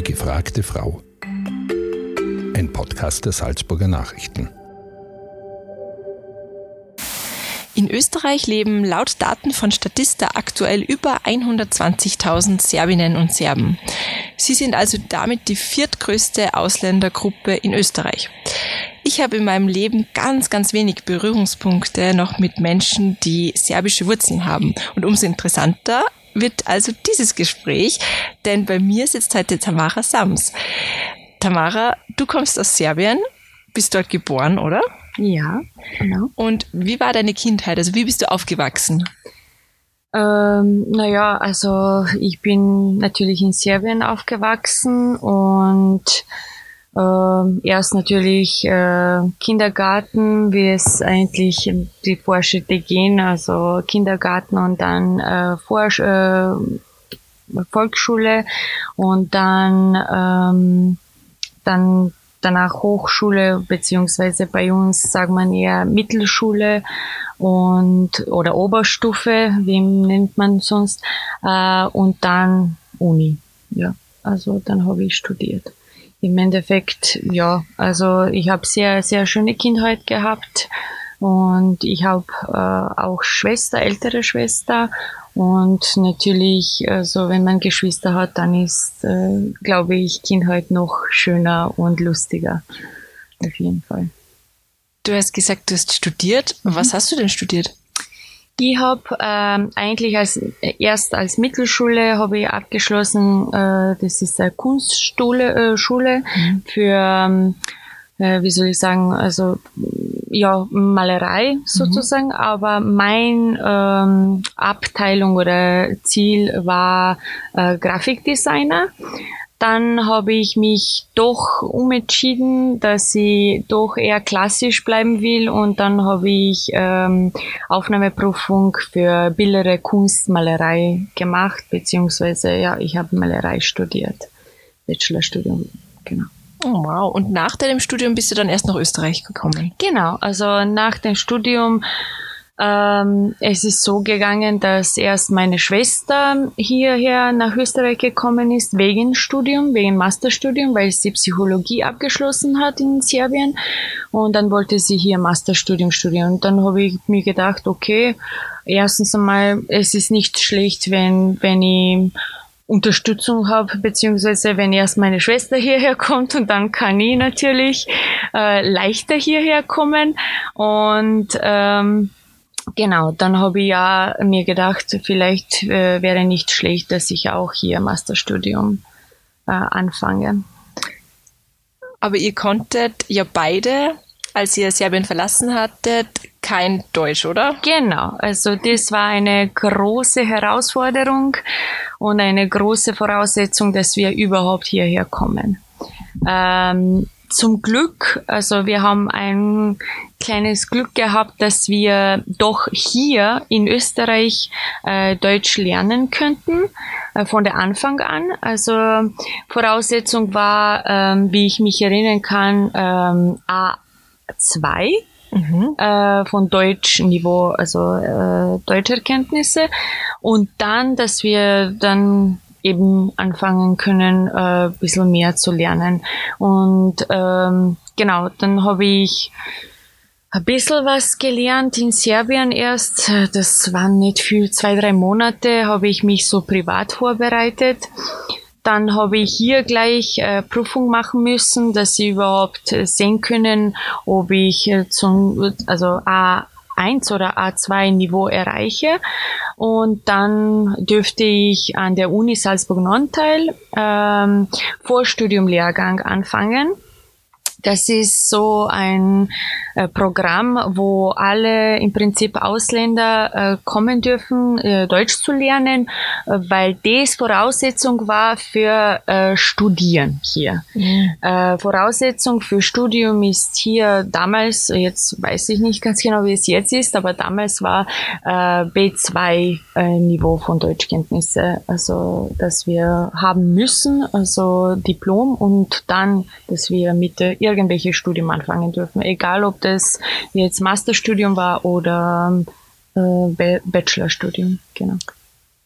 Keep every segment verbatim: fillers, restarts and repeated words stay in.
Die gefragte Frau. Ein Podcast der Salzburger Nachrichten. In Österreich leben laut Daten von Statista aktuell über hundertzwanzigtausend Serbinnen und Serben. Sie sind also damit die viertgrößte Ausländergruppe in Österreich. Ich habe in meinem Leben ganz, ganz wenig Berührungspunkte noch mit Menschen, die serbische Wurzeln haben. Und umso interessanter wird also dieses Gespräch, denn bei mir sitzt heute Tamara Sams. Tamara, du kommst aus Serbien, bist dort geboren, oder? Ja, genau. Und wie war deine Kindheit? Also wie bist du aufgewachsen? Ähm, naja, also ich bin natürlich in Serbien aufgewachsen und ähm, erst natürlich äh, Kindergarten, wie es eigentlich die Vorschritte gehen, also Kindergarten und dann äh, Vor äh, Volksschule und dann ähm, dann danach Hochschule, beziehungsweise bei uns sagt man eher Mittelschule und oder Oberstufe, wie nennt man sonst, äh, und dann Uni. Ja, also dann habe ich studiert. Im Endeffekt, ja, also ich habe sehr, sehr schöne Kindheit gehabt und ich habe äh, auch Schwester, ältere Schwester. Und natürlich, also wenn man Geschwister hat, dann ist, äh, glaube ich, Kindheit noch schöner und lustiger. Auf jeden Fall. Du hast gesagt, du hast studiert. Was hast du denn studiert? Ich habe ähm, eigentlich als erst als Mittelschule habe ich abgeschlossen. Äh, das ist eine Kunstschule äh, Schule mhm. für ähm, wie soll ich sagen, also ja, Malerei sozusagen, mhm. aber mein ähm, Abteilung oder Ziel war äh, Grafikdesigner. Dann habe ich mich doch umentschieden, dass ich doch eher klassisch bleiben will und dann habe ich ähm, Aufnahmeprüfung für bildende Kunstmalerei gemacht, beziehungsweise ja, ich habe Malerei studiert, Bachelorstudium, genau. Oh, wow. Und nach deinem Studium bist du dann erst nach Österreich gekommen? Genau, also nach dem Studium, ähm, es ist so gegangen, dass erst meine Schwester hierher nach Österreich gekommen ist, wegen Studium, wegen Masterstudium, weil sie Psychologie abgeschlossen hat in Serbien und dann wollte sie hier Masterstudium studieren. Und dann habe ich mir gedacht, okay, erstens einmal, es ist nicht schlecht, wenn, wenn ich Unterstützung habe, beziehungsweise wenn erst meine Schwester hierher kommt und dann kann ich natürlich äh, leichter hierher kommen und ähm, genau, dann habe ich ja mir gedacht, vielleicht äh, wäre nicht schlecht, dass ich auch hier Masterstudium äh, anfange. Aber ihr konntet ja beide, als ihr Serbien verlassen hattet, kein Deutsch, oder? Genau, also das war eine große Herausforderung und eine große Voraussetzung, dass wir überhaupt hierher kommen. Ähm, zum Glück, also wir haben ein kleines Glück gehabt, dass wir doch hier in Österreich äh, Deutsch lernen könnten, äh, von der Anfang an. Also Voraussetzung war, ähm, wie ich mich erinnern kann, ähm, A zwei. Mhm. Äh, von Deutschniveau, also äh, Deutscherkenntnisse und dann, dass wir dann eben anfangen können, äh, ein bisschen mehr zu lernen und ähm, genau, dann habe ich ein bisschen was gelernt in Serbien erst, das waren nicht viel, zwei, drei Monate habe ich mich so privat vorbereitet. Dann habe ich hier gleich äh, Prüfung machen müssen, dass sie überhaupt äh, sehen können, ob ich äh, zum, also A eins oder A zwei Niveau erreiche. Und dann dürfte ich an der Uni Salzburg-Nonntal ähm, Vorstudiumlehrgang anfangen. Das ist so ein äh, Programm, wo alle im Prinzip Ausländer äh, kommen dürfen, äh, Deutsch zu lernen, äh, weil das Voraussetzung war für äh, Studieren hier. Mhm. Äh, Voraussetzung für Studium ist hier damals, jetzt weiß ich nicht ganz genau, wie es jetzt ist, aber damals war äh, B zwei äh, Niveau von Deutschkenntnisse, also dass wir haben müssen, also Diplom und dann, dass wir mit der irgendwelche Studium anfangen dürfen, egal ob das jetzt Masterstudium war oder äh, Bachelorstudium, genau.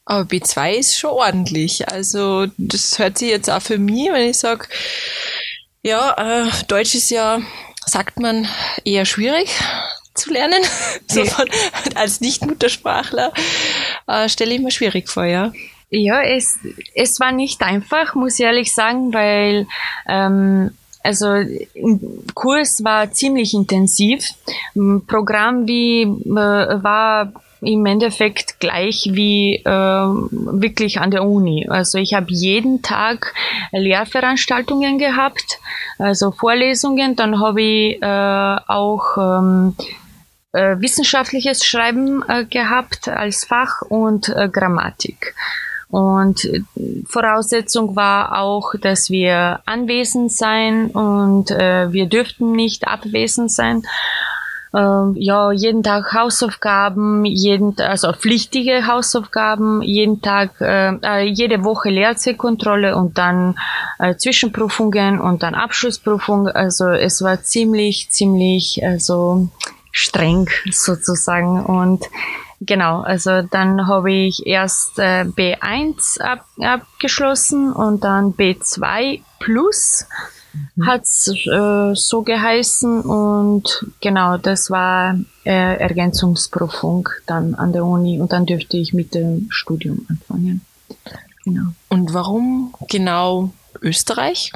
Aber B zwei ist schon ordentlich. Also das hört sich jetzt auch für mich, wenn ich sage, ja, äh, Deutsch ist ja, sagt man, eher schwierig zu lernen. So von, als Nicht-Muttersprachler äh, stelle ich mir schwierig vor, ja. Ja, es, es war nicht einfach, muss ich ehrlich sagen, weil ähm, also Kurs war ziemlich intensiv. Programm wie äh, war im Endeffekt gleich wie äh, wirklich an der Uni. Also ich habe jeden Tag Lehrveranstaltungen gehabt, also Vorlesungen. Dann habe ich äh, auch ähm, äh, wissenschaftliches Schreiben äh, gehabt als Fach und äh, Grammatik. Und Voraussetzung war auch, dass wir anwesend sein und äh, wir dürften nicht abwesend sein. Äh, ja, jeden Tag Hausaufgaben, jeden, also pflichtige Hausaufgaben, jeden Tag, äh, jede Woche Lehrzeitkontrolle und dann äh, Zwischenprüfungen und dann Abschlussprüfung. Also es war ziemlich, ziemlich also streng sozusagen. Und genau, also dann habe ich erst äh, B eins ab, abgeschlossen und dann B zwei plus mhm. hat's äh, so geheißen und genau, das war äh, Ergänzungsprüfung dann an der Uni und dann dürfte ich mit dem Studium anfangen. Genau. Und warum genau Österreich?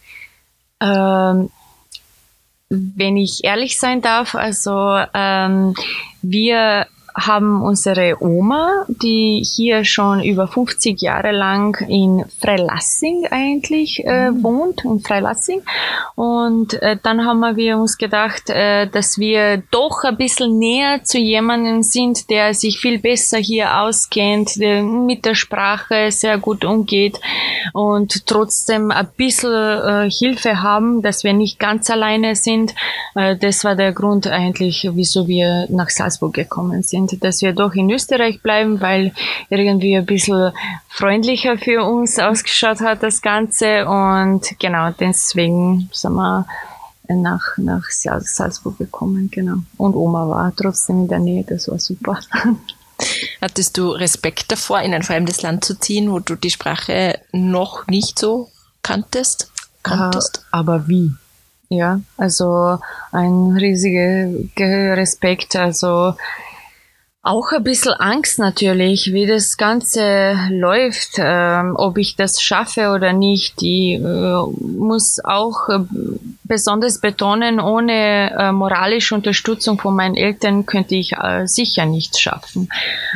Ähm, wenn ich ehrlich sein darf, also ähm, wir haben unsere Oma, die hier schon über fünfzig Jahre lang in Freilassing eigentlich äh, mhm. wohnt, in Freilassing. Und äh, dann haben wir uns gedacht, äh, dass wir doch ein bisschen näher zu jemandem sind, der sich viel besser hier auskennt, der mit der Sprache sehr gut umgeht und trotzdem ein bisschen äh, Hilfe haben, dass wir nicht ganz alleine sind. Äh, das war der Grund eigentlich, wieso wir nach Salzburg gekommen sind. Dass wir doch in Österreich bleiben, weil irgendwie ein bisschen freundlicher für uns ausgeschaut hat das Ganze und genau deswegen sind wir nach, nach Salzburg gekommen, genau. Und Oma war trotzdem in der Nähe, das war super. Hattest du Respekt davor, in ein fremdes Land zu ziehen, wo du die Sprache noch nicht so kanntest? kanntest? Uh, aber wie? Ja, also ein riesiger Respekt, also auch ein bisschen Angst natürlich, wie das Ganze läuft, ähm, ob ich das schaffe oder nicht. Ich äh, muss auch äh, besonders betonen, ohne äh, moralische Unterstützung von meinen Eltern könnte ich äh, sicher nichts schaffen.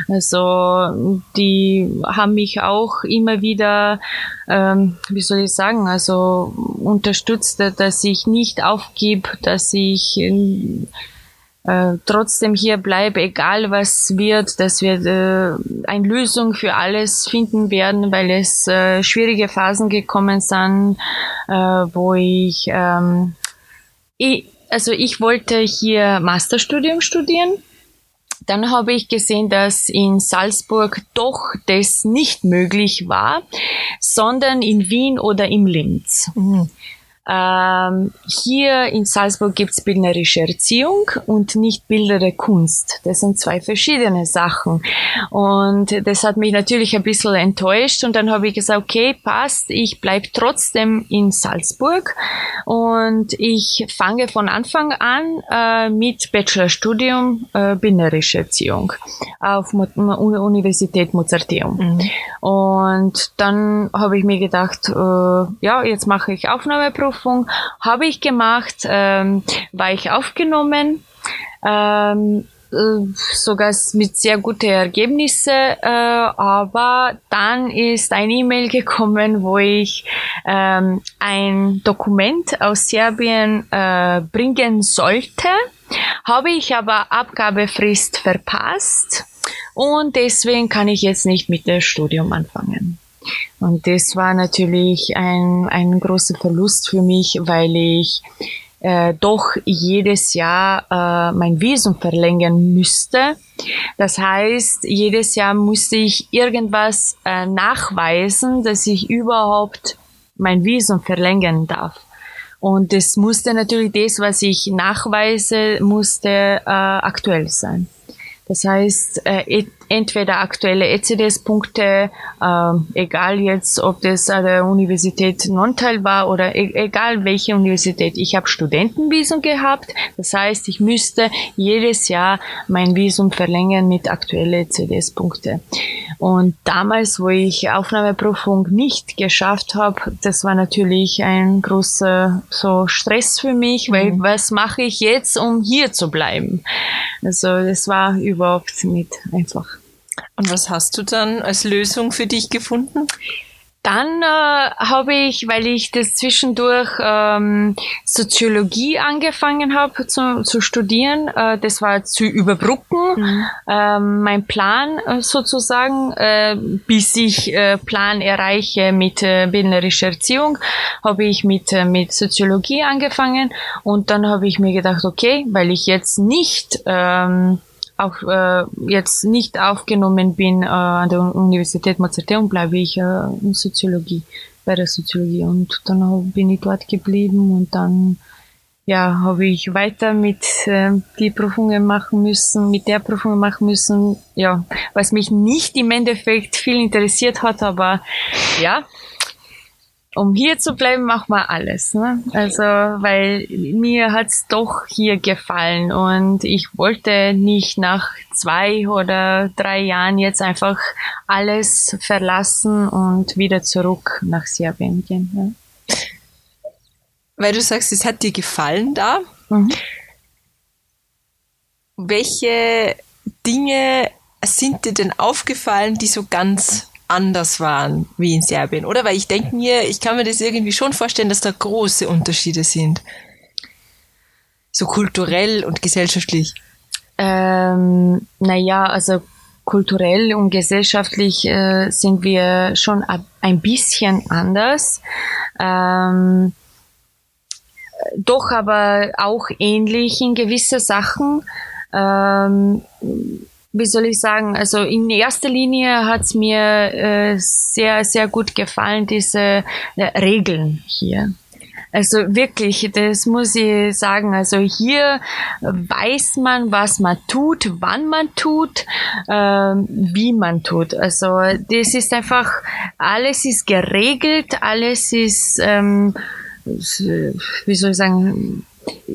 Also die haben mich auch immer wieder, ähm, wie soll ich sagen, also unterstützt, dass ich nicht aufgib, dass ich äh, Äh, trotzdem hier bleibe, egal was wird, dass wir äh, eine Lösung für alles finden werden, weil es äh, schwierige Phasen gekommen sind, äh, wo ich, ähm, ich, also ich wollte hier Masterstudium studieren. Dann habe ich gesehen, dass in Salzburg doch das nicht möglich war, sondern in Wien oder in Linz. Mhm. Ähm, hier in Salzburg gibt's bildnerische Erziehung und nicht bildende Kunst. Das sind zwei verschiedene Sachen. Und das hat mich natürlich ein bisschen enttäuscht. Und dann habe ich gesagt, okay, passt, ich bleib trotzdem in Salzburg. Und ich fange von Anfang an äh, mit Bachelorstudium äh, bildnerische Erziehung auf Mo- Universität Mozarteum. Mhm. Und dann habe ich mir gedacht, äh, ja, jetzt mache ich Aufnahmeprüfung. Habe ich gemacht, ähm, war ich aufgenommen, ähm, äh, sogar mit sehr guten Ergebnissen, äh, aber dann ist ein E-Mail gekommen, wo ich ähm, ein Dokument aus Serbien äh, bringen sollte, habe ich aber Abgabefrist verpasst und deswegen kann ich jetzt nicht mit dem Studium anfangen. Und das war natürlich ein, ein großer Verlust für mich, weil ich äh, doch jedes Jahr äh, mein Visum verlängern müsste. Das heißt, jedes Jahr musste ich irgendwas äh, nachweisen, dass ich überhaupt mein Visum verlängern darf. Und das musste natürlich das, was ich nachweise, musste äh, aktuell sein. Das heißt, äh, entweder aktuelle E C D S-Punkte, äh, egal jetzt, ob das an der Universität Nontal war oder e- egal welche Universität. Ich habe Studentenvisum gehabt, das heißt, ich müsste jedes Jahr mein Visum verlängern mit aktuellen E C D S-Punkte. Und damals, wo ich Aufnahmeprüfung nicht geschafft habe, das war natürlich ein großer so Stress für mich, weil mhm. was mache ich jetzt, um hier zu bleiben? Also das war überhaupt nicht einfach. Und was hast du dann als Lösung für dich gefunden? Dann äh, habe ich, weil ich das zwischendurch ähm, Soziologie angefangen habe zu, zu studieren, äh, das war zu überbrücken, mhm. ähm, mein Plan äh, sozusagen, äh, bis ich äh, Plan erreiche mit äh, bildnerischer Erziehung, habe ich mit äh, mit Soziologie angefangen und dann habe ich mir gedacht, okay, weil ich jetzt nicht ähm, auch äh, jetzt nicht aufgenommen bin äh, an der Universität Mozarteum, bleibe ich äh, in Soziologie, bei der Soziologie. Und dann bin ich dort geblieben und dann ja habe ich weiter mit äh, die Prüfungen machen müssen, mit der Prüfung machen müssen, ja, was mich nicht im Endeffekt viel interessiert hat, aber ja, um hier zu bleiben, macht man alles, ne? Also, weil mir hat's doch hier gefallen und ich wollte nicht nach zwei oder drei Jahren jetzt einfach alles verlassen und wieder zurück nach Serbien gehen. Ne? Weil du sagst, es hat dir gefallen da. Mhm. Welche Dinge sind dir denn aufgefallen, die so ganz anders waren wie in Serbien, oder? Weil ich denke mir, ich kann mir das irgendwie schon vorstellen, dass da große Unterschiede sind. So kulturell und gesellschaftlich. Ähm, naja, also kulturell und gesellschaftlich äh, sind wir schon ein bisschen anders. Ähm, doch aber auch ähnlich in gewisse Sachen. Ähm, Wie soll ich sagen, also in erster Linie hat's mir äh, sehr, sehr gut gefallen, diese äh, Regeln hier. Also wirklich, das muss ich sagen, also hier weiß man, was man tut, wann man tut, äh, wie man tut. Also das ist einfach, alles ist geregelt, alles ist, ähm, wie soll ich sagen,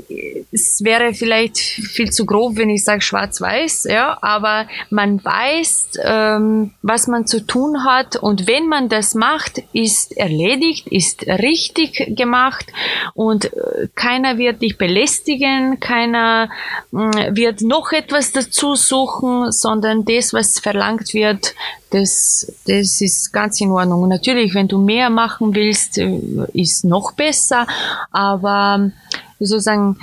es wäre vielleicht viel zu grob, wenn ich sage schwarz-weiß, ja, aber man weiß, ähm, was man zu tun hat und wenn man das macht, ist erledigt, ist richtig gemacht und äh, keiner wird dich belästigen, keiner äh, wird noch etwas dazu suchen, sondern das, was verlangt wird, das, das ist ganz in Ordnung. Und natürlich, wenn du mehr machen willst, äh, ist noch besser, aber sozusagen,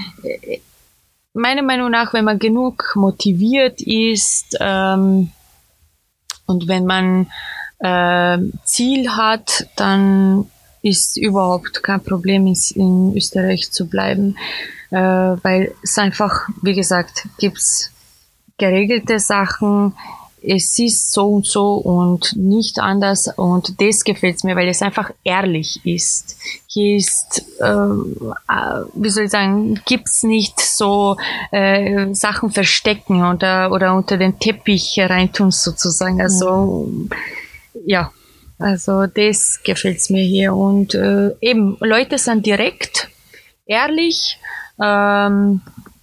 meiner Meinung nach, wenn man genug motiviert ist ähm, und wenn man äh, Ziel hat, dann ist überhaupt kein Problem, in, in Österreich zu bleiben, äh, weil es einfach, wie gesagt, gibt's geregelte Sachen, es ist so und so und nicht anders und das gefällt mir, weil es einfach ehrlich ist. Hier ist, äh, wie soll ich sagen, gibt's nicht so äh, Sachen verstecken oder oder unter den Teppich reintun sozusagen. Also mhm. ja, also das gefällt's mir hier und äh, eben Leute sind direkt, ehrlich, ähm,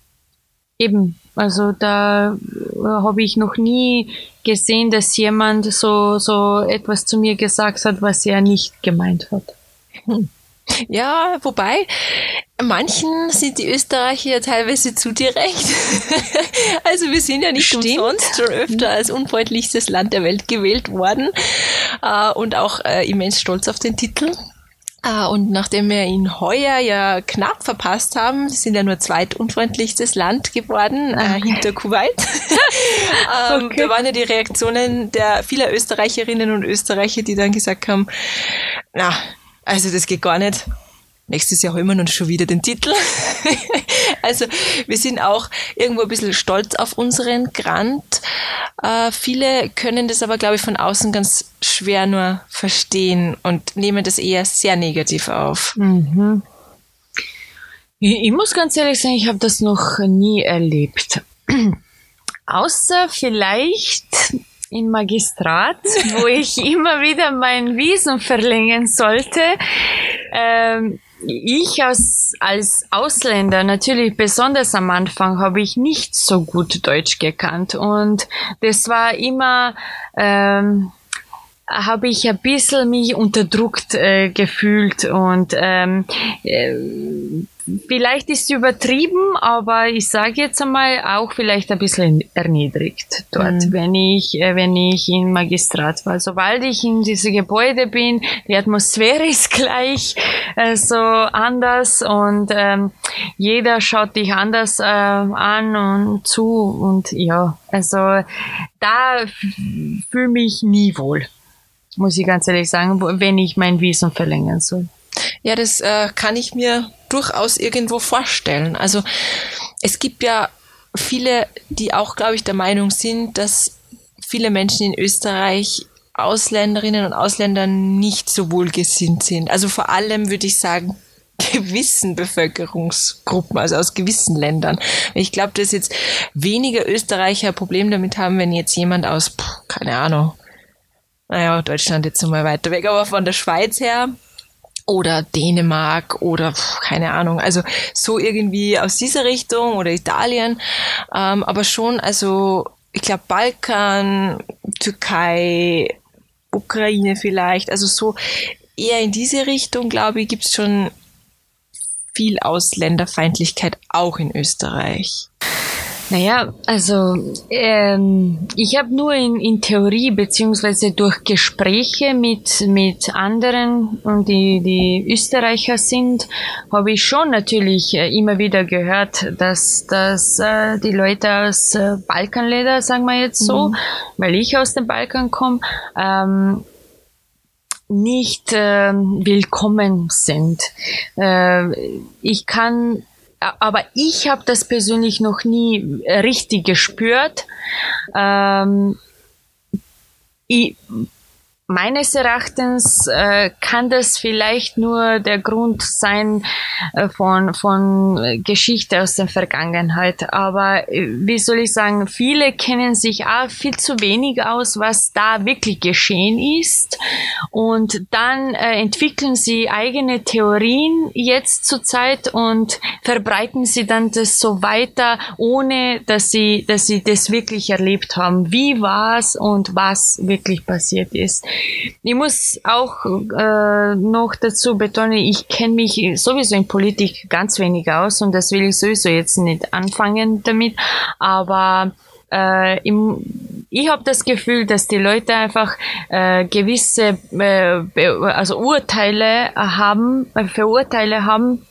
eben. Also da äh, habe ich noch nie gesehen, dass jemand so so etwas zu mir gesagt hat, was er nicht gemeint hat. Hm. Ja, wobei, manchen sind die Österreicher ja teilweise zu direkt. Also wir sind ja nicht Stimmt. umsonst schon öfter als unfreundlichstes Land der Welt gewählt worden äh, und auch äh, immens stolz auf den Titel. Ah, und nachdem wir ihn heuer ja knapp verpasst haben, sind ja nur zweitunfreundlichstes Land geworden, äh, okay. hinter Kuwait. ähm, okay. Da waren ja die Reaktionen der vieler Österreicherinnen und Österreicher, die dann gesagt haben, na, also das geht gar nicht. Nächstes Jahr holen wir uns schon wieder den Titel. Also wir sind auch irgendwo ein bisschen stolz auf unseren Grant. Äh, viele können das aber, glaube ich, von außen ganz schwer nur verstehen und nehmen das eher sehr negativ auf. Mhm. Ich, ich muss ganz ehrlich sagen, ich habe das noch nie erlebt. Außer vielleicht im Magistrat, wo ich immer wieder mein Visum verlängern sollte. Ähm, ich als, als Ausländer, natürlich besonders am Anfang, habe ich nicht so gut Deutsch gekannt. Und das war immer... Ähm, habe ich ein bisschen mich unterdrückt äh, gefühlt und ähm, äh, vielleicht ist es übertrieben, aber ich sage jetzt einmal auch vielleicht ein bisschen erniedrigt dort, mhm. wenn ich äh, wenn ich im Magistrat war. Sobald ich in diesem Gebäude bin, die Atmosphäre ist gleich äh, so anders und ähm, jeder schaut dich anders äh, an und zu und ja, also da fühle mich nie wohl. Muss ich ganz ehrlich sagen, wenn ich mein Visum verlängern soll. Ja, das äh, kann ich mir durchaus irgendwo vorstellen. Also es gibt ja viele, die auch, glaube ich, der Meinung sind, dass viele Menschen in Österreich Ausländerinnen und Ausländern nicht so wohlgesinnt sind. Also vor allem würde ich sagen, gewissen Bevölkerungsgruppen, also aus gewissen Ländern. Ich glaube, dass jetzt weniger Österreicher ein Problem damit haben, wenn jetzt jemand aus, keine Ahnung, naja, Deutschland jetzt mal weiter weg, aber von der Schweiz her oder Dänemark oder keine Ahnung, also so irgendwie aus dieser Richtung oder Italien, ähm, aber schon, also ich glaube Balkan, Türkei, Ukraine vielleicht, also so eher in diese Richtung, glaube ich, gibt's schon viel Ausländerfeindlichkeit auch in Österreich. Naja, also ähm, ich habe nur in, in Theorie beziehungsweise durch Gespräche mit mit anderen, die die Österreicher sind, habe ich schon natürlich äh, immer wieder gehört, dass dass äh, die Leute aus äh, Balkanländern, sagen wir jetzt so, mhm. weil ich aus dem Balkan komme, ähm, nicht äh, willkommen sind. Äh, ich kann Aber ich habe das persönlich noch nie richtig gespürt. Ähm, ich, meines Erachtens äh, kann das vielleicht nur der Grund sein äh, von von Geschichte aus der Vergangenheit. Aber äh, wie soll ich sagen, viele kennen sich auch viel zu wenig aus, was da wirklich geschehen ist. Und dann äh, entwickeln sie eigene Theorien jetzt zur Zeit und verbreiten sie dann das so weiter, ohne dass sie dass sie das wirklich erlebt haben. Wie war's und was wirklich passiert ist. Ich muss auch äh, noch dazu betonen, ich kenne mich sowieso in Politik ganz wenig aus und das will ich sowieso jetzt nicht anfangen damit, aber äh, im, ich habe das Gefühl, dass die Leute einfach äh, gewisse äh, also Urteile haben, äh, Verurteile haben,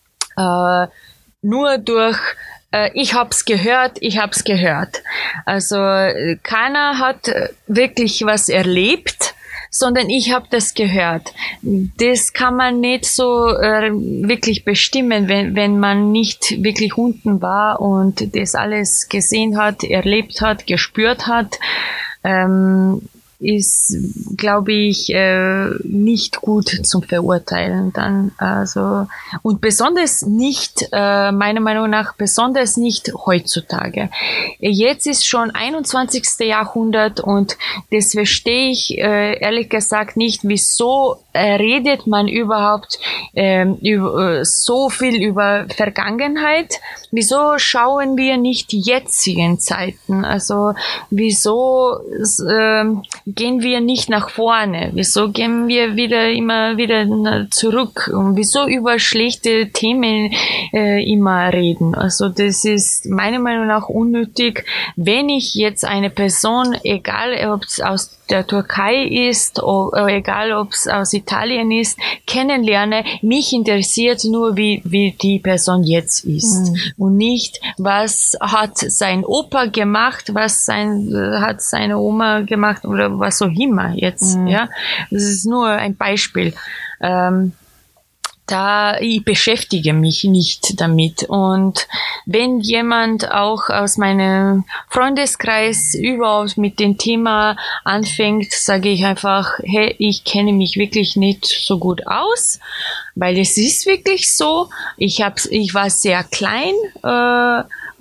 äh, nur durch ich hab's gehört, ich hab's gehört. Also keiner hat wirklich was erlebt, sondern ich habe das gehört. Das kann man nicht so äh, wirklich bestimmen, wenn wenn man nicht wirklich unten war und das alles gesehen hat, erlebt hat, gespürt hat. Ähm, ist, glaube ich, äh, nicht gut zum Verurteilen dann. Also und besonders nicht, äh, meiner Meinung nach, besonders nicht heutzutage. Jetzt ist schon einundzwanzigste Jahrhundert und das verstehe ich äh, ehrlich gesagt nicht, wieso äh, redet man überhaupt äh, über, so viel über Vergangenheit? Wieso schauen wir nicht die jetzigen Zeiten? Also wieso äh, gehen wir nicht nach vorne? Wieso gehen wir wieder immer wieder zurück? Und wieso über schlechte Themen äh, immer reden? Also das ist meiner Meinung nach unnötig. Wenn ich jetzt eine Person, egal ob es aus der Türkei ist oder egal ob es aus Italien ist, kennenlerne, mich interessiert nur, wie wie die Person jetzt ist mhm. und nicht, was hat sein Opa gemacht, was sein hat seine Oma gemacht oder was auch immer jetzt. Mhm. Ja, das ist nur ein Beispiel. Ähm, Da ich beschäftige mich nicht damit. Und wenn jemand auch aus meinem Freundeskreis überhaupt mit dem Thema anfängt, sage ich einfach, hey, ich kenne mich wirklich nicht so gut aus, weil es ist wirklich so. Ich hab, ich war sehr klein äh,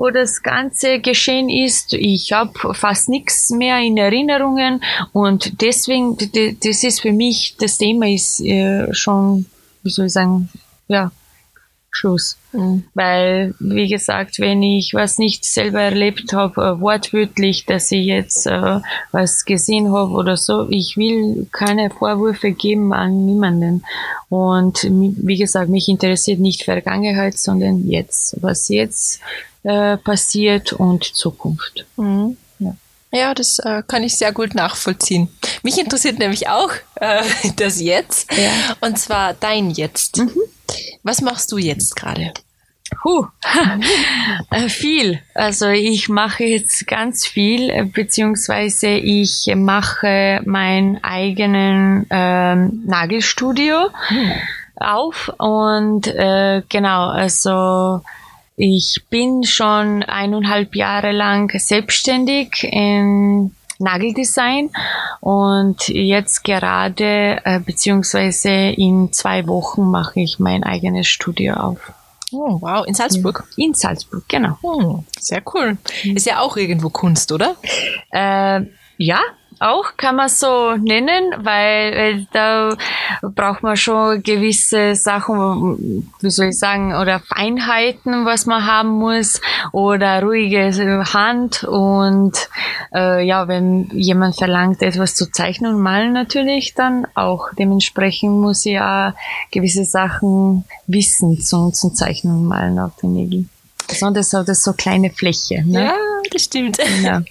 wo das Ganze geschehen ist. Ich habe fast nichts mehr in Erinnerungen und deswegen, das ist für mich, das Thema ist äh, schon, wie soll ich sagen, ja, Schluss. Mhm. Weil, wie gesagt, wenn ich was nicht selber erlebt habe, äh, wortwörtlich, dass ich jetzt äh, was gesehen habe oder so, ich will keine Vorwürfe geben an niemanden. Und wie gesagt, mich interessiert nicht Vergangenheit, sondern jetzt, was jetzt äh, passiert und Zukunft. Mhm. Ja. Ja, das äh, kann ich sehr gut nachvollziehen. Mich interessiert nämlich auch äh, das Jetzt, ja. Und zwar dein Jetzt. Mhm. Was machst du jetzt gerade? Huh, äh, viel. Also ich mache jetzt ganz viel, beziehungsweise ich mache mein eigenen ähm, Nagelstudio hm. auf und äh, genau, also ich bin schon eineinhalb Jahre lang selbstständig in Nageldesign und jetzt gerade, äh, beziehungsweise in zwei Wochen mache ich mein eigenes Studio auf. Oh, wow, in Salzburg? Ja. In Salzburg, genau. Oh, sehr cool. Ist ja auch irgendwo Kunst, oder? Äh, ja, auch kann man so nennen, weil, weil da braucht man schon gewisse Sachen, wie soll ich sagen, oder Feinheiten, was man haben muss, oder ruhige Hand und äh, ja, wenn jemand verlangt, etwas zu zeichnen und malen natürlich, dann auch dementsprechend muss ich ja gewisse Sachen wissen zum, zum Zeichnen und Malen auf den Nägeln. Besonders auf das so kleine Fläche. Ne? Ja, das stimmt. Ja.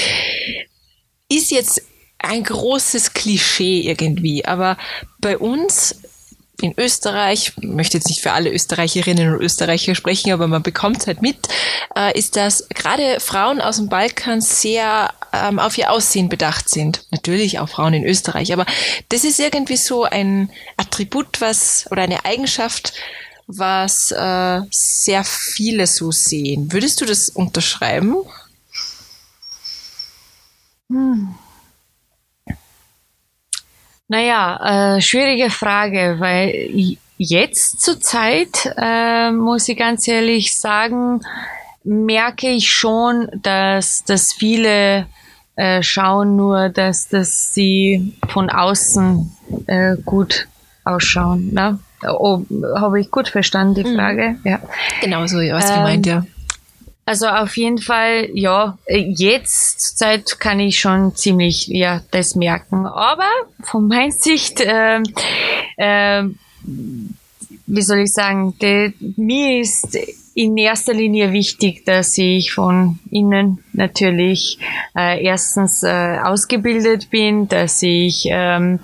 Ist jetzt ein großes Klischee irgendwie, aber bei uns in Österreich, ich möchte jetzt nicht für alle Österreicherinnen und Österreicher sprechen, aber man bekommt es halt mit, äh, ist, dass gerade Frauen aus dem Balkan sehr ähm, auf ihr Aussehen bedacht sind. Natürlich auch Frauen in Österreich, aber das ist irgendwie so ein Attribut, was oder eine Eigenschaft, was äh, sehr viele so sehen. Würdest du das unterschreiben? Hm. Naja, äh, schwierige Frage, weil jetzt zur Zeit, äh, muss ich ganz ehrlich sagen, merke ich schon, dass, dass viele äh, schauen nur, dass, dass sie von außen äh, gut ausschauen. Ne? Oh, habe ich gut verstanden, die Frage? Mhm. Ja. Genau so, ja, was ähm, gemeint, ja. Also auf jeden Fall, ja, jetzt zur Zeit kann ich schon ziemlich, ja, das merken. Aber von meiner Sicht, äh, äh, wie soll ich sagen, de, mir ist in erster Linie wichtig, dass ich von innen natürlich äh, erstens äh, ausgebildet bin, dass ich ähm,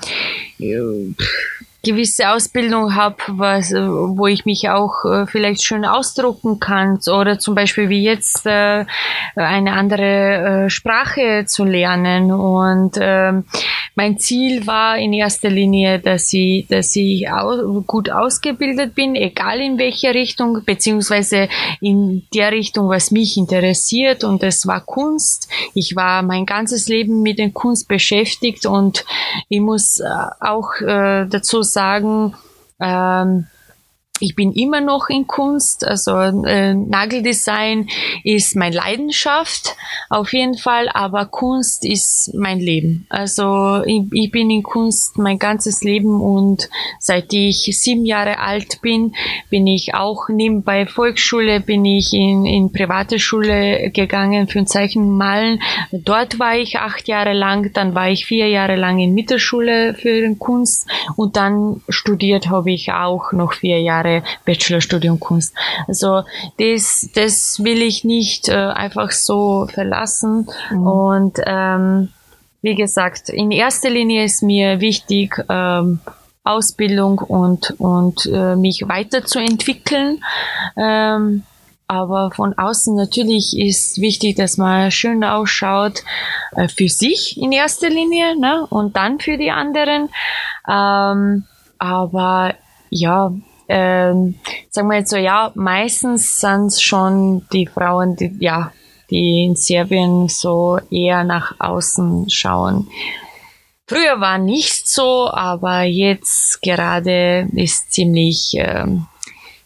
gewisse Ausbildung habe, was, wo ich mich auch äh, vielleicht schön ausdrucken kann oder zum Beispiel wie jetzt äh, eine andere äh, Sprache zu lernen und äh, mein Ziel war in erster Linie, dass ich, dass ich au- gut ausgebildet bin, egal in welcher Richtung, beziehungsweise in der Richtung, was mich interessiert und das war Kunst. Ich war mein ganzes Leben mit der Kunst beschäftigt und ich muss äh, auch äh, dazu sagen, ähm, ich bin immer noch in Kunst, also äh, Nageldesign ist meine Leidenschaft auf jeden Fall, aber Kunst ist mein Leben. Also ich, ich bin in Kunst mein ganzes Leben und seit ich sieben Jahre alt bin, bin ich auch nebenbei Volksschule, bin ich in, in private Schule gegangen für ein Zeichen und Malen. Dort war ich acht Jahre lang, dann war ich vier Jahre lang in Mittelschule für Kunst und dann studiert habe ich auch noch vier Jahre Bachelorstudium Kunst. Also das, das will ich nicht äh, einfach so verlassen. Mhm. Und ähm, wie gesagt, in erster Linie ist mir wichtig ähm, Ausbildung und und äh, mich weiterzuentwickeln. Ähm, aber von außen natürlich ist wichtig, dass man schön ausschaut äh, für sich in erster Linie, ne? Und dann für die anderen. Ähm, aber ja. Ähm, sagen wir jetzt so, ja, meistens sind es schon die Frauen, die, ja, die in Serbien so eher nach außen schauen. Früher war nicht so, aber jetzt gerade ist ziemlich, ähm,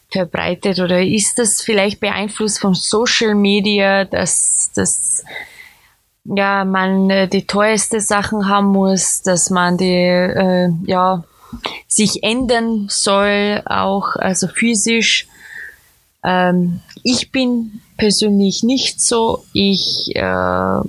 verbreitet, oder ist das vielleicht beeinflusst von Social Media, dass, dass ja, man äh, die teuerste Sachen haben muss, dass man die, äh, ja, sich ändern soll, auch, also physisch. Ähm, ich bin persönlich nicht so. Ich, äh,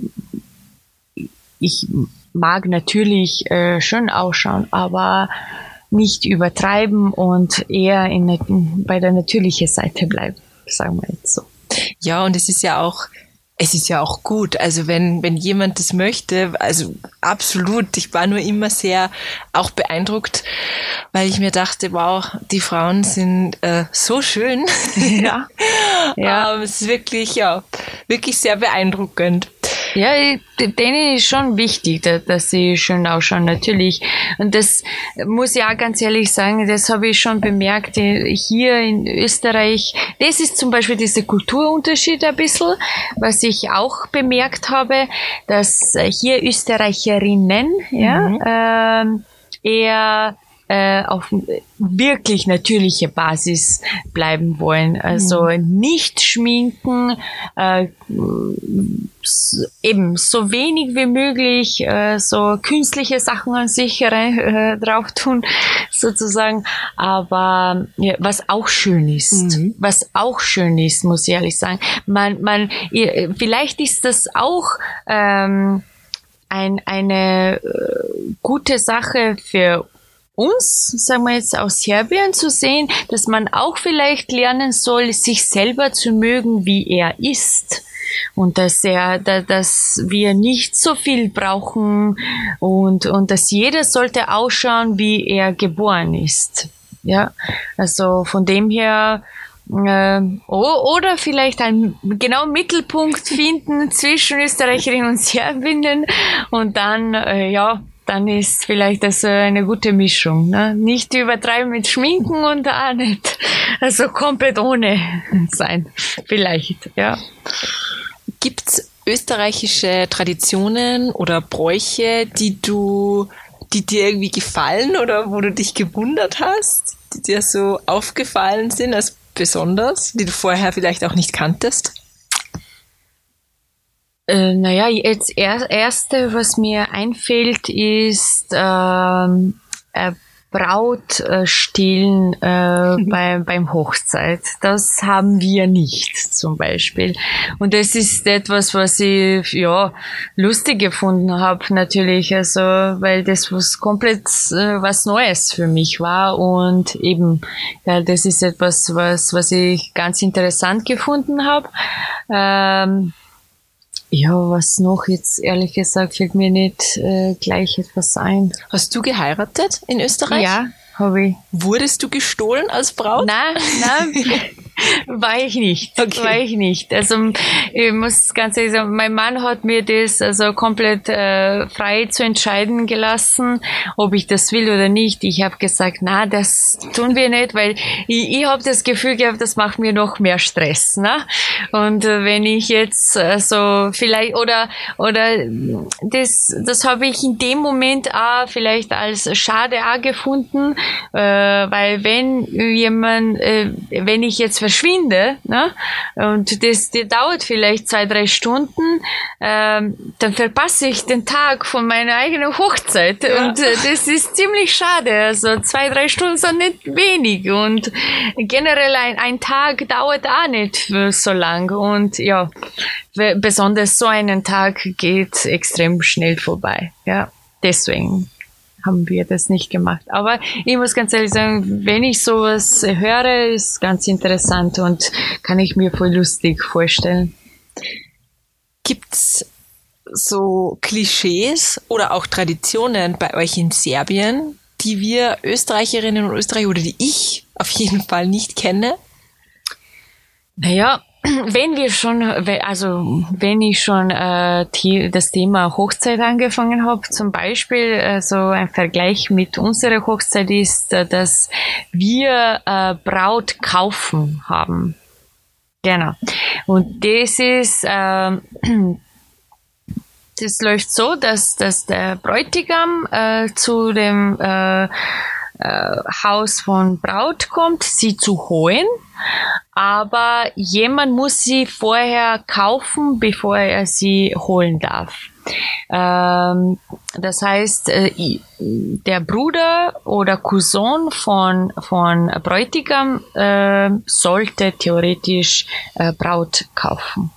ich mag natürlich äh, schön ausschauen, aber nicht übertreiben und eher in, bei der natürlichen Seite bleiben, sagen wir jetzt so. Ja, und es ist ja auch Es ist ja auch gut, also wenn wenn jemand das möchte, also absolut. Ich war nur immer sehr auch beeindruckt, weil ich mir dachte, wow, die Frauen sind äh, so schön. Ja, ja. ähm, es ist wirklich, ja, wirklich sehr beeindruckend. Ja, denen ist schon wichtig, dass sie schön ausschauen, natürlich. Und das muss ich auch ganz ehrlich sagen, das habe ich schon bemerkt hier in Österreich. Das ist zum Beispiel dieser Kulturunterschied ein bisschen, was ich auch bemerkt habe, dass hier Österreicherinnen, ja, Mhm. ähm, eher äh, auf wirklich natürliche Basis bleiben wollen. Also nicht schminken, äh, s- eben so wenig wie möglich äh, so künstliche Sachen an sich äh, drauf tun, sozusagen. Aber ja, was auch schön ist, Mhm. was auch schön ist, muss ich ehrlich sagen. Man, man, ihr- vielleicht ist das auch ähm, ein, eine äh, gute Sache für uns, sagen wir jetzt aus Serbien, zu sehen, dass man auch vielleicht lernen soll, sich selber zu mögen, wie er ist. Und dass er, da, dass wir nicht so viel brauchen und, und dass jeder sollte ausschauen, wie er geboren ist. Ja, also von dem her, äh, o- oder vielleicht einen genau Mittelpunkt finden zwischen Österreicherinnen und Serbinnen und dann, äh, ja, dann ist vielleicht das äh, eine gute Mischung. Ne? Nicht übertreiben mit Schminken und auch nicht, also komplett ohne sein, vielleicht, ja. Gibt's österreichische Traditionen oder Bräuche, die du, die dir irgendwie gefallen oder wo du dich gewundert hast, die dir so aufgefallen sind als besonders, die du vorher vielleicht auch nicht kanntest? Äh, naja, jetzt er, erste, was mir einfällt, ist ähm, äh, Braut äh, stillen äh, bei, beim Hochzeit. Das haben wir nicht, zum Beispiel. Und das ist etwas, was ich ja lustig gefunden habe, natürlich, also weil das was komplett äh, was Neues für mich war und eben ja, das ist etwas, was was ich ganz interessant gefunden habe. Ähm, Ja, was noch jetzt, ehrlich gesagt, fällt mir nicht äh, gleich etwas ein. Hast du geheiratet in Österreich? Ja, habe ich. Wurdest du gestohlen als Braut? Nein, nein, war ich nicht. Okay. War ich nicht. Also ich muss ganz ehrlich sagen, mein Mann hat mir das also komplett äh, frei zu entscheiden gelassen, ob ich das will oder nicht. Ich habe gesagt, na, das tun wir nicht, weil ich, ich habe das Gefühl gehabt, das macht mir noch mehr Stress. Ne? Und äh, wenn ich jetzt also vielleicht oder oder das das habe ich in dem Moment auch vielleicht als schade auch gefunden, äh, weil wenn jemand, äh, wenn ich jetzt verschwinde, ne, und das, das dauert vielleicht zwei, drei Stunden, ähm, dann verpasse ich den Tag von meiner eigenen Hochzeit. Ja. Und äh, das ist ziemlich schade. Also zwei, drei Stunden sind nicht wenig. Und generell ein, ein Tag dauert auch nicht so lang. Und ja, we- besonders so einen Tag geht extrem schnell vorbei. Ja, deswegen haben wir das nicht gemacht. Aber ich muss ganz ehrlich sagen, wenn ich sowas höre, ist ganz interessant und kann ich mir voll lustig vorstellen. Gibt's so Klischees oder auch Traditionen bei euch in Serbien, die wir Österreicherinnen und Österreicher oder die ich auf jeden Fall nicht kenne? Naja, wenn wir schon, also wenn ich schon äh, die, das Thema Hochzeit angefangen habe, zum Beispiel, also ein Vergleich mit unserer Hochzeit ist, äh, dass wir äh, Braut kaufen haben. Genau. Und das ist, äh, das läuft so, dass, dass der Bräutigam äh, zu dem äh, äh, Haus von Braut kommt, sie zu holen. aber jemand muss sie vorher kaufen, bevor er sie holen darf. Ähm, das heißt, äh, der Bruder oder Cousin von, von Bräutigam äh, sollte theoretisch äh, Braut kaufen.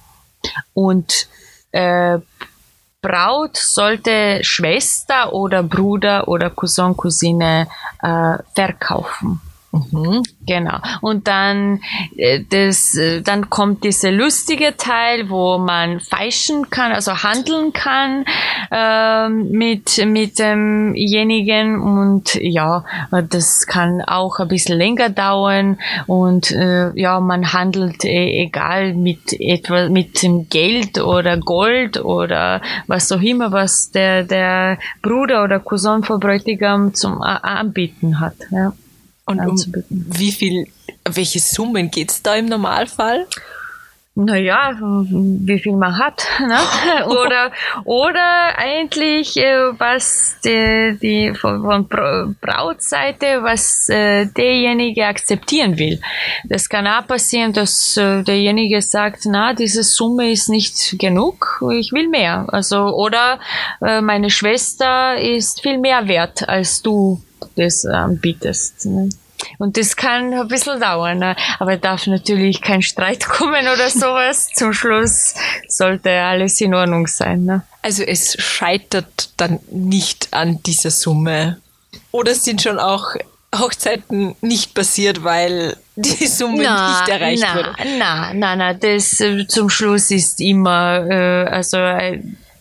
Und äh, Braut sollte Schwester oder Bruder oder Cousin, Cousine äh, verkaufen. Mhm. Genau. Und dann, äh, das, äh, dann kommt dieser lustige Teil, wo man feischen kann, also handeln kann äh, mit mit demjenigen. Und ja, das kann auch ein bisschen länger dauern. Und äh, ja, man handelt äh, egal mit etwa mit dem Geld oder Gold oder was auch immer, was der der Bruder oder Cousin von Bräutigam zum äh, Anbieten hat. Ja. Und um wie viel, welche Summen geht's da im Normalfall? Naja, wie viel man hat, ne? Oder, oder eigentlich, äh, was die, die von, von Brautseite, was äh, derjenige akzeptieren will. Das kann auch passieren, dass äh, derjenige sagt, na, diese Summe ist nicht genug, ich will mehr. Also, oder äh, meine Schwester ist viel mehr wert, als du das anbietest. Ne? Und das kann ein bisschen dauern, ne? Aber darf natürlich kein Streit kommen oder sowas. Zum Schluss sollte alles in Ordnung sein. Ne? Also es scheitert dann nicht an dieser Summe. Oder sind schon auch Hochzeiten nicht passiert, weil die Summe na, nicht erreicht na, wurde? Nein, nein, nein. Das äh, zum Schluss ist immer, äh, also äh,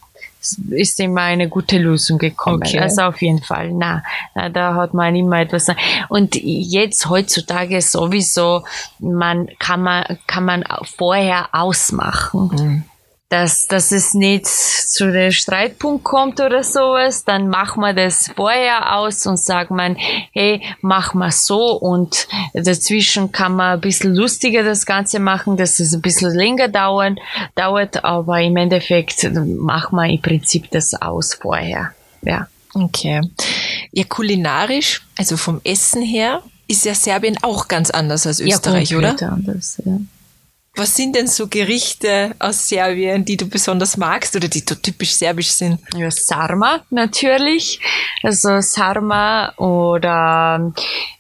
ist immer eine gute Lösung gekommen. Okay. Also auf jeden Fall. Na, na, da hat man immer etwas. Und jetzt heutzutage sowieso, man kann man kann man vorher ausmachen. Mhm. Dass, dass es nicht zu dem Streitpunkt kommt oder sowas, dann machen wir das vorher aus und sagen man, hey, mach mal so, und dazwischen kann man ein bisschen lustiger das Ganze machen, dass es ein bisschen länger dauern, dauert, aber im Endeffekt machen wir im Prinzip das aus vorher, ja. Okay. Ja, kulinarisch, also vom Essen her, ist ja Serbien auch ganz anders als Österreich, ja, oder? Anders, ja. Was sind denn so Gerichte aus Serbien, die du besonders magst oder die typisch serbisch sind? Ja, Sarma natürlich. Also Sarma oder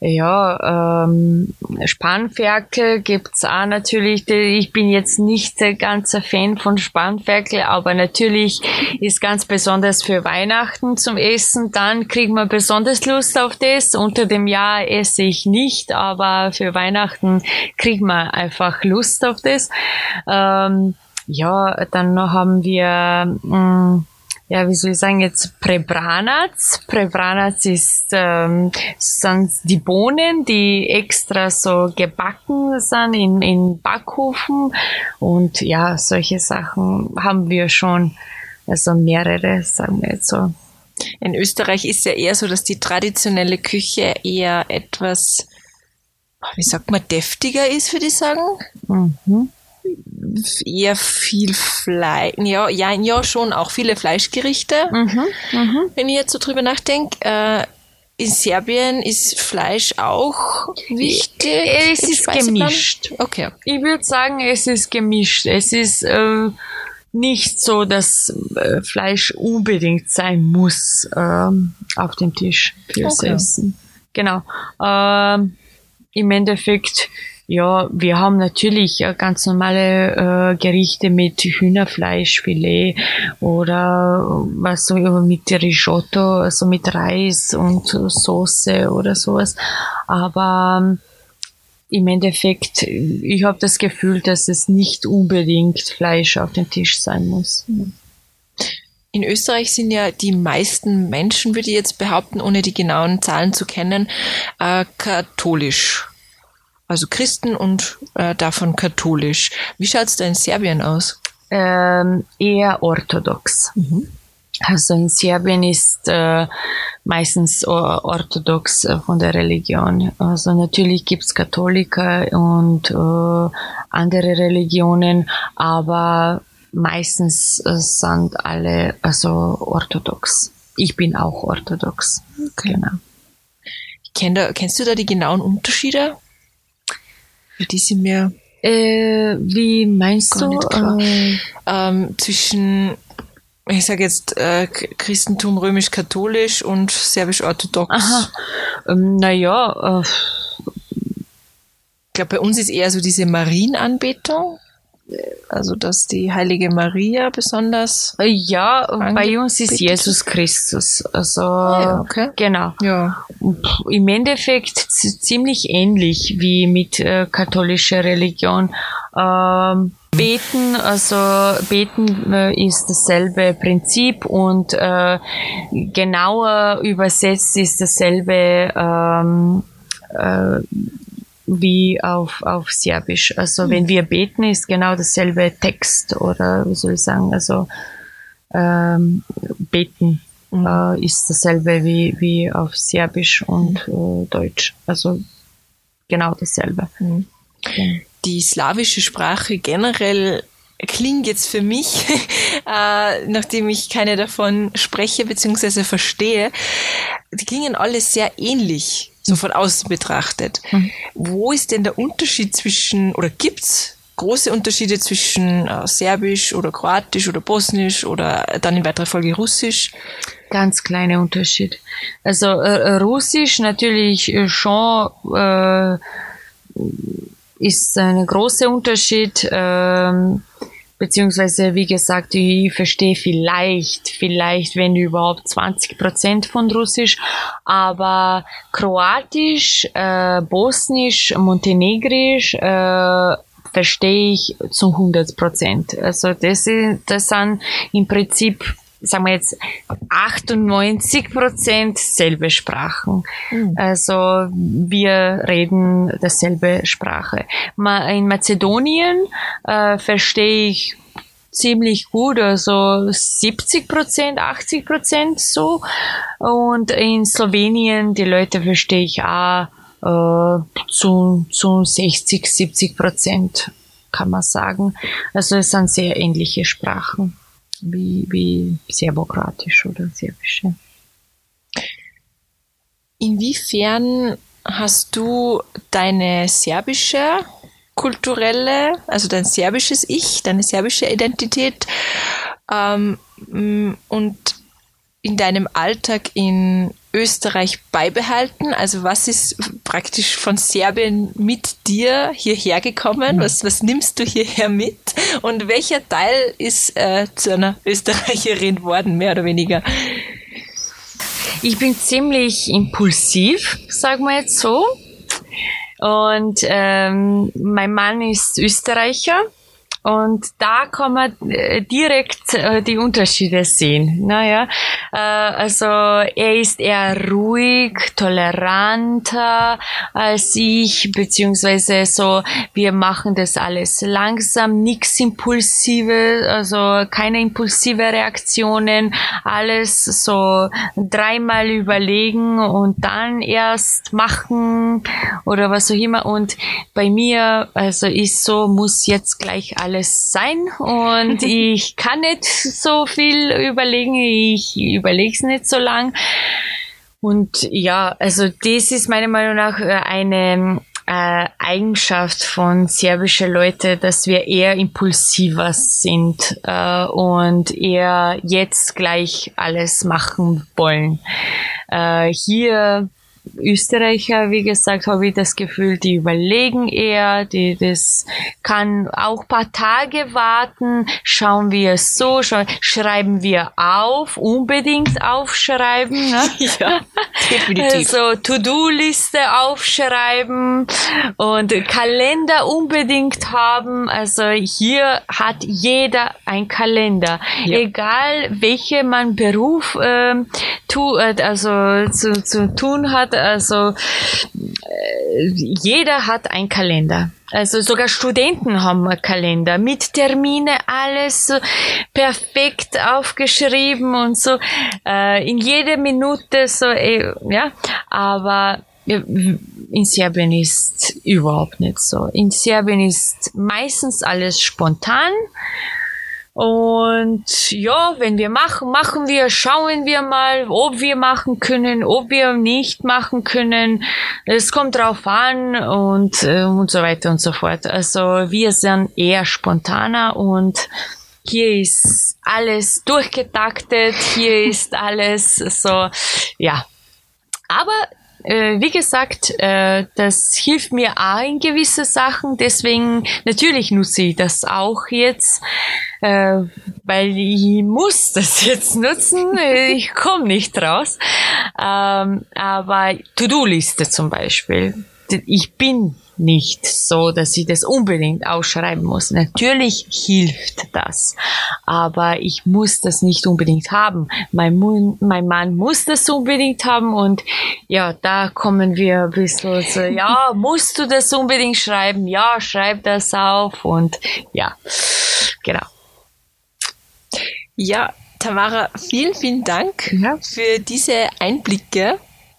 ja, ähm, Spanferkel gibt's auch natürlich. Ich bin jetzt nicht der ganze Fan von Spanferkel, aber natürlich ist ganz besonders für Weihnachten zum Essen. Dann kriegt man besonders Lust auf das. Unter dem Jahr esse ich nicht, aber für Weihnachten kriegt man einfach Lust auf das. Ähm, ja, dann haben wir, mh, ja, wie soll ich sagen, jetzt Prebranac. Prebranac ist, ähm, sind die Bohnen, die extra so gebacken sind in, in Backofen. Und ja, solche Sachen haben wir schon, also mehrere, sagen wir jetzt so. In Österreich ist ja eher so, dass die traditionelle Küche eher etwas, wie sagt man, deftiger ist, würde ich sagen. Mhm. Eher viel Fleisch, ja, ja, ja, schon auch viele Fleischgerichte. Mhm, mh. Wenn ich jetzt so drüber nachdenke, äh, in Serbien ist Fleisch auch wichtig. Es ist gemischt. Okay. Ich würde sagen, es ist gemischt. Es ist äh, nicht so, dass äh, Fleisch unbedingt sein muss äh, auf dem Tisch fürs okay. Essen. Genau. Ähm, Im Endeffekt, ja, wir haben natürlich ganz normale äh, Gerichte mit Hühnerfleischfilet oder was so mit Risotto, also mit Reis und Soße oder sowas. Aber im Endeffekt, ich habe das Gefühl, dass es nicht unbedingt Fleisch auf dem Tisch sein muss. In Österreich sind ja die meisten Menschen, würde ich jetzt behaupten, ohne die genauen Zahlen zu kennen, äh, katholisch. Also Christen und äh, davon katholisch. Wie schaut's da in Serbien aus? Ähm, eher orthodox. Mhm. Also in Serbien ist äh, meistens orthodox äh, von der Religion. Also natürlich gibt's Katholiker und äh, andere Religionen, aber meistens äh, sind alle also orthodox. Ich bin auch orthodox. Okay. Genau. Kenn da, kennst du da die genauen Unterschiede? Die sind mir Äh, wie meinst Gar du? nicht klar. Äh, Ähm, zwischen, ich sage jetzt, äh, Christentum römisch-katholisch und serbisch-orthodox. aha. Ähm, naja, äh, Ich glaube, bei uns ist eher so diese Marienanbetung. Also, dass die heilige Maria besonders. ja, bei uns ist Angebetet Jesus Christus. Also, ja, okay. genau. Ja. Pff, Im Endeffekt z- ziemlich ähnlich wie mit äh, katholischer Religion. Ähm, beten, also beten äh, ist dasselbe Prinzip und äh, genauer übersetzt ist dasselbe ähm, äh, wie auf, auf Serbisch. Also wenn wir beten, ist genau dasselbe Text oder wie soll ich sagen, also ähm, beten Mhm. äh, ist dasselbe wie, wie auf Serbisch und äh, Deutsch. Also genau dasselbe. Mhm. Genau. Die slawische Sprache generell klingt jetzt für mich, äh, nachdem ich keine davon spreche bzw. verstehe, die klingen alle sehr ähnlich, so von außen betrachtet. Mhm. Wo ist denn der Unterschied zwischen, oder gibt's große Unterschiede zwischen äh, Serbisch oder Kroatisch oder Bosnisch oder dann in weiterer Folge Russisch? Ganz kleiner Unterschied. Also äh, Russisch natürlich äh, schon äh, ist ein großer Unterschied, ähm, beziehungsweise wie gesagt, ich verstehe vielleicht, vielleicht wenn überhaupt zwanzig Prozent von Russisch, aber Kroatisch, äh, Bosnisch, Montenegrisch äh, verstehe ich zu hundert Prozent. Also das, ist, das sind im Prinzip, sagen wir jetzt, achtundneunzig Prozent selbe Sprachen. Mhm. Also wir reden dasselbe Sprache. Ma- In Mazedonien äh, verstehe ich ziemlich gut, also siebzig Prozent, achtzig Prozent so. Und in Slowenien, die Leute verstehe ich auch äh, zu, zu sechzig, siebzig Prozent, kann man sagen. Also es sind sehr ähnliche Sprachen wie, wie Serbokroatisch oder Serbisch. Ja. Inwiefern hast du deine serbische kulturelle, also dein serbisches Ich, deine serbische Identität ähm, und in deinem Alltag in Österreich beibehalten? Also was ist praktisch von Serbien mit dir hierher gekommen? Was, was nimmst du hierher mit? Und welcher Teil ist äh, zu einer Österreicherin worden, mehr oder weniger? Ich bin ziemlich impulsiv, sagen wir jetzt so. Und ähm, mein Mann ist Österreicher. Und da kann man äh, direkt äh, die Unterschiede sehen. Naja, äh, also er ist eher ruhig, toleranter als ich, beziehungsweise so, wir machen das alles langsam, nichts Impulsive, also keine impulsive Reaktionen, alles so dreimal überlegen und dann erst machen oder was auch immer. Und bei mir, also ist so, muss jetzt gleich alles alles sein und ich kann nicht so viel überlegen, ich überlege es nicht so lang. Und ja, also das ist meiner Meinung nach eine äh, Eigenschaft von serbischen Leuten, dass wir eher impulsiver sind äh, und eher jetzt gleich alles machen wollen. Äh, hier Österreicher, wie gesagt, habe ich das Gefühl, die überlegen eher, die, das kann auch paar Tage warten, schauen wir es so, schauen, schreiben wir auf, unbedingt aufschreiben, ne? Ja, definitiv. Also To-Do-Liste aufschreiben und Kalender unbedingt haben, also hier hat jeder ein Kalender, ja. Egal welche man Beruf ähm, tu, also zu, zu tun hat, also äh, jeder hat einen Kalender. Also sogar Studenten haben einen Kalender mit Termine, alles so perfekt aufgeschrieben und so äh, in jeder Minute so, äh, ja. Aber in Serbien ist überhaupt nicht so. In Serbien ist meistens alles spontan. Und ja, wenn wir machen, machen wir, schauen wir mal, ob wir machen können, ob wir nicht machen können. Es kommt drauf an und, äh, und so weiter und so fort. Also wir sind eher spontaner und hier ist alles durchgetaktet, hier ist alles so, ja. Aber Äh, wie gesagt, äh, das hilft mir auch in gewisse Sachen, deswegen natürlich nutze ich das auch jetzt, äh, weil ich muss das jetzt nutzen, ich komme nicht raus. Ähm, aber To-Do-Liste zum Beispiel, ich bin nicht so, dass ich das unbedingt ausschreiben muss. Natürlich hilft das, aber ich muss das nicht unbedingt haben. Mein, Mann, mein Mann muss das unbedingt haben und ja, da kommen wir ein bisschen so, ja, musst du das unbedingt schreiben? Ja, schreib das auf und ja, genau. Ja, Tamara, vielen, vielen Dank ja. für diese Einblicke.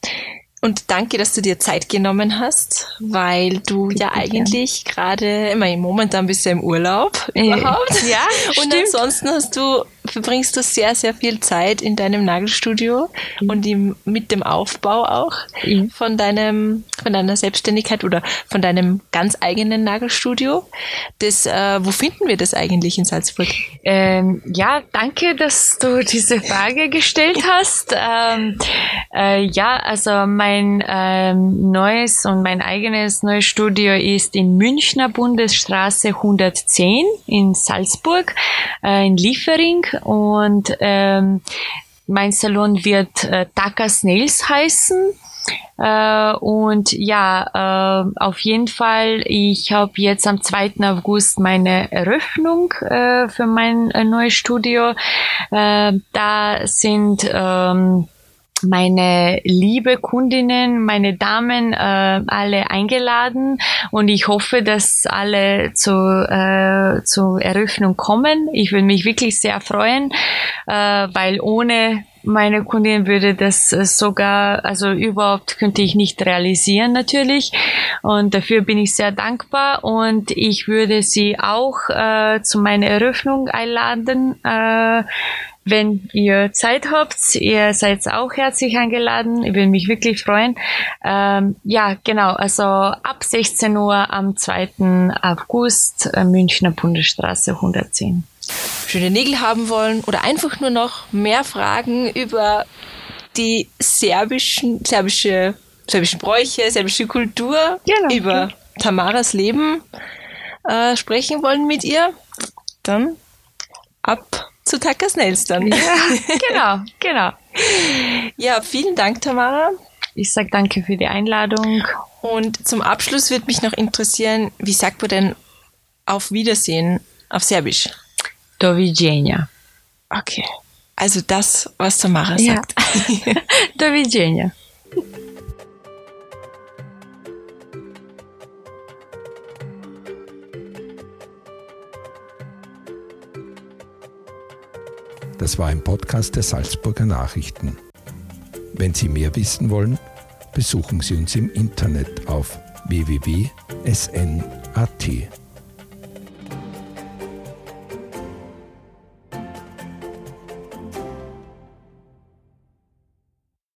Und danke, dass du dir Zeit genommen hast, weil du Bitte, ja eigentlich ja. gerade, immer momentan bist du im Urlaub äh, überhaupt. Ja, und stimmt. ansonsten hast du, verbringst du sehr, sehr viel Zeit in deinem Nagelstudio mhm. und im, mit dem Aufbau auch mhm. von deinem, von deiner Selbstständigkeit oder von deinem ganz eigenen Nagelstudio. Das, äh, wo finden wir das eigentlich in Salzburg? Ähm, ja, danke, dass du diese Frage gestellt hast. ähm, äh, ja, also mein Mein ähm, neues und mein eigenes neues Studio ist in Münchner Bundesstraße hundertzehn in Salzburg, äh, in Liefering und ähm, mein Salon wird äh, Takas Nails heißen. Äh, und ja, äh, auf jeden Fall, ich habe jetzt am zweiten August meine Eröffnung äh, für mein äh, neues Studio. Äh, da sind ähm, meine liebe Kundinnen, meine Damen, äh, alle eingeladen und ich hoffe, dass alle zu, äh, zur Eröffnung kommen. Ich würde mich wirklich sehr freuen, äh, weil ohne meine Kundin würde das sogar, also überhaupt könnte ich nicht realisieren natürlich und dafür bin ich sehr dankbar und ich würde sie auch äh, zu meiner Eröffnung einladen, äh, wenn ihr Zeit habt, ihr seid auch herzlich eingeladen. Ich würde mich wirklich freuen. Ähm, ja, genau. Also ab sechzehn Uhr am zweiten August, äh, Münchner Bundesstraße hundertzehn. Schöne Nägel haben wollen oder einfach nur noch mehr Fragen über die serbischen, serbische, serbischen Bräuche, serbische Kultur, genau, über okay. Tamaras Leben äh, sprechen wollen mit ihr, dann ab zu Takas Nails dann. Ja, genau, genau. Ja, vielen Dank, Tamara. Ich sage danke für die Einladung. Und zum Abschluss würde mich noch interessieren, wie sagt man denn auf Wiedersehen auf Serbisch? Do viđenja. Okay, also das, was Tamara sagt. Ja. Do viđenja. Das war ein Podcast der Salzburger Nachrichten. Wenn Sie mehr wissen wollen, besuchen Sie uns im Internet auf w w w punkt s n punkt a t.